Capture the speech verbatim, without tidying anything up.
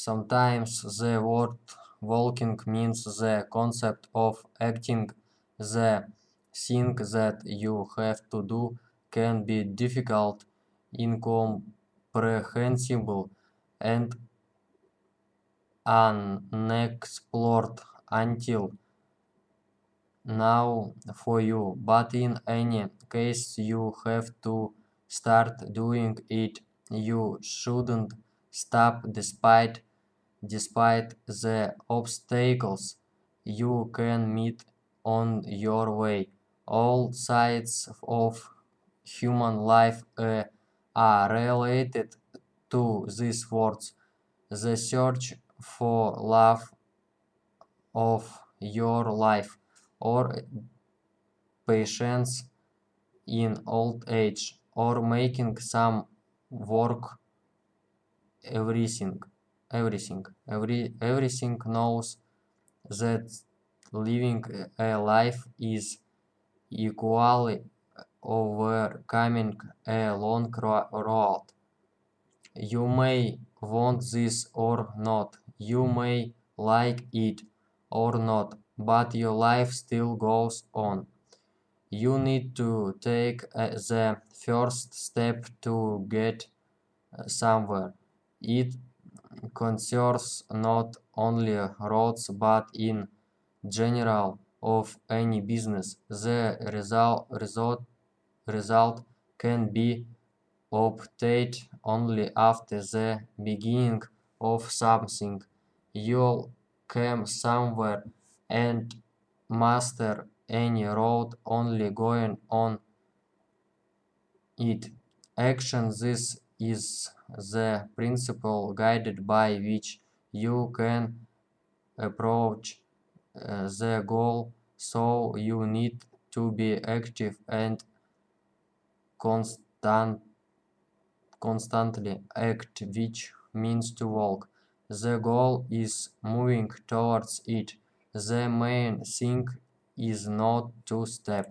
Sometimes the word walking means the concept of acting. The thing that you have to do can be difficult, incomprehensible, and unexplored until now for you, but in any case you have to start doing it. You shouldn't stop despite despite the obstacles you can meet on your way. All sides of human life uh, are related to these words. The search for love of your life, or patience in old age, or making some work. Everything everything every everything knows that living a life is equally overcoming a long road. You may want this or not, you may like it or not, but your life still goes on. You need to take uh, the first step to get uh, somewhere. It concerns not only roads but in general of any business. The result, result, result can be obtained only after the beginning of something. You'll come somewhere and master any road only going on it. Action. This is the principle guided by which you can approach uh, the goal, so you need to be active and constant constantly act, which means to walk. The goal is moving towards it. The main thing is not to step.